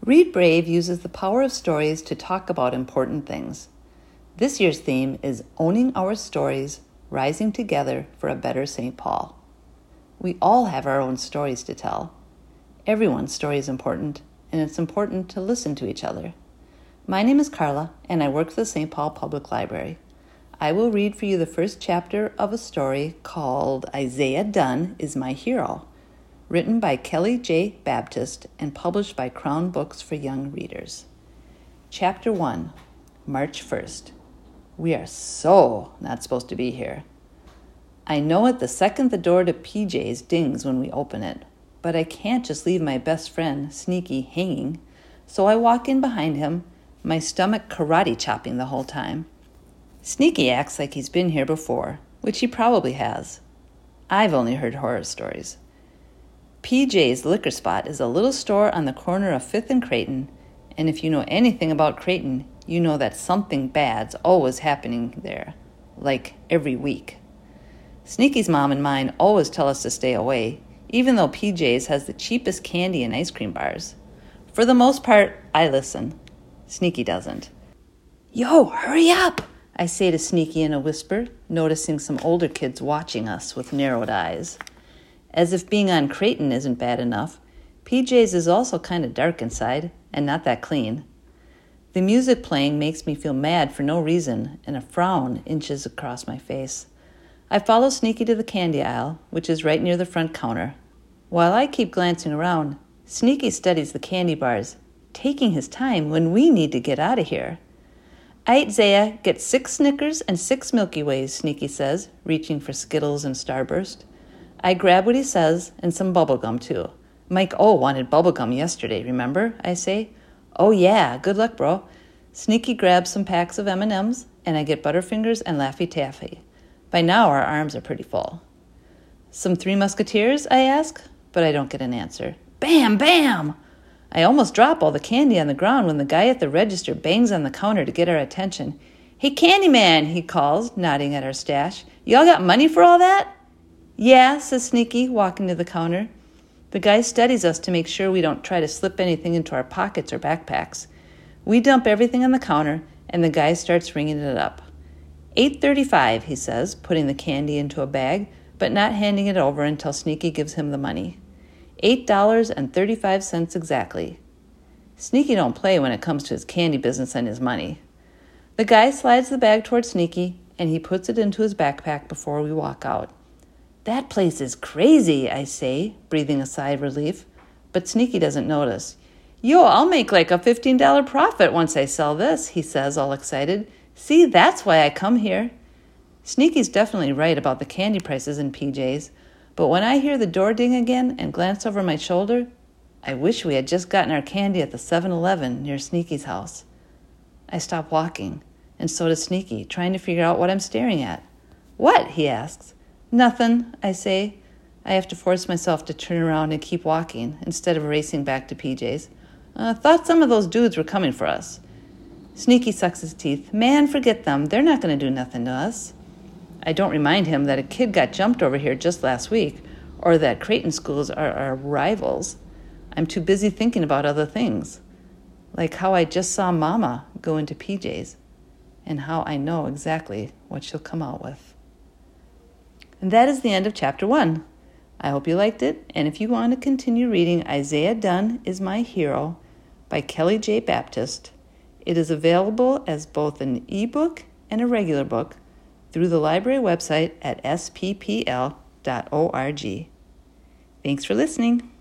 Read Brave uses the power of stories to talk about important things. This year's theme is Owning Our Stories, Rising Together for a Better St. Paul. We all have our own stories to tell. Everyone's story is important, and it's important to listen to each other. My name is Carla, and I work for the St. Paul Public Library. I will read for you the first chapter of a story called Isaiah Dunn is My Hero, written by Kelly J. Baptist and published by Crown Books for Young Readers. Chapter 1, March 1st. We are so not supposed to be here. I know it the second the door to PJ's dings when we open it, but I can't just leave my best friend, Sneaky, hanging, so I walk in behind him, my stomach karate chopping the whole time. Sneaky acts like he's been here before, which he probably has. I've only heard horror stories. PJ's Liquor Spot is a little store on the corner of 5th and Creighton, and if you know anything about Creighton, you know that something bad's always happening there, like every week. Sneaky's mom and mine always tell us to stay away, even though PJ's has the cheapest candy and ice cream bars. For the most part, I listen. Sneaky doesn't. Yo, hurry up, I say to Sneaky in a whisper, noticing some older kids watching us with narrowed eyes. As if being on Creighton isn't bad enough, PJ's is also kind of dark inside and not that clean. The music playing makes me feel mad for no reason, and a frown inches across my face. I follow Sneaky to the candy aisle, which is right near the front counter. While I keep glancing around, Sneaky studies the candy bars, taking his time when we need to get out of here. Isaiah, get 6 Snickers and 6 Milky Ways, Sneaky says, reaching for Skittles and Starburst. I grab what he says, and some bubblegum, too. Mike O wanted bubblegum yesterday, remember? I say. Oh, yeah, good luck, bro. Sneaky grabs some packs of M&Ms, and I get Butterfingers and Laffy Taffy. By now, our arms are pretty full. Some Three Musketeers, I ask, but I don't get an answer. Bam, bam! I almost drop all the candy on the ground when the guy at the register bangs on the counter to get our attention. Hey, Candyman, he calls, nodding at our stash. Y'all got money for all that? Yeah, says Sneaky, walking to the counter. The guy studies us to make sure we don't try to slip anything into our pockets or backpacks. We dump everything on the counter, and the guy starts ringing it up. $8.35, he says, putting the candy into a bag, but not handing it over until Sneaky gives him the money. $8.35 exactly. Sneaky don't play when it comes to his candy business and his money. The guy slides the bag toward Sneaky, and he puts it into his backpack before we walk out. That place is crazy, I say, breathing a sigh of relief, but Sneaky doesn't notice. Yo, I'll make like a $15 profit once I sell this, he says, all excited. See, that's why I come here. Sneaky's definitely right about the candy prices in PJ's, but when I hear the door ding again and glance over my shoulder, I wish we had just gotten our candy at the 7-Eleven near Sneaky's house. I stop walking, and so does Sneaky, trying to figure out what I'm staring at. What? He asks. Nothing, I say. I have to force myself to turn around and keep walking instead of racing back to PJ's. Thought some of those dudes were coming for us. Sneaky sucks his teeth. Man, forget them. They're not going to do nothing to us. I don't remind him that a kid got jumped over here just last week, or that Creighton schools are our rivals. I'm too busy thinking about other things, like how I just saw Mama go into PJ's, and how I know exactly what she'll come out with. And that is the end of Chapter 1. I hope you liked it, and if you want to continue reading Isaiah Dunn is My Hero by Kelly J. Baptist, it is available as both an ebook and a regular book through the library website at sppl.org. Thanks for listening.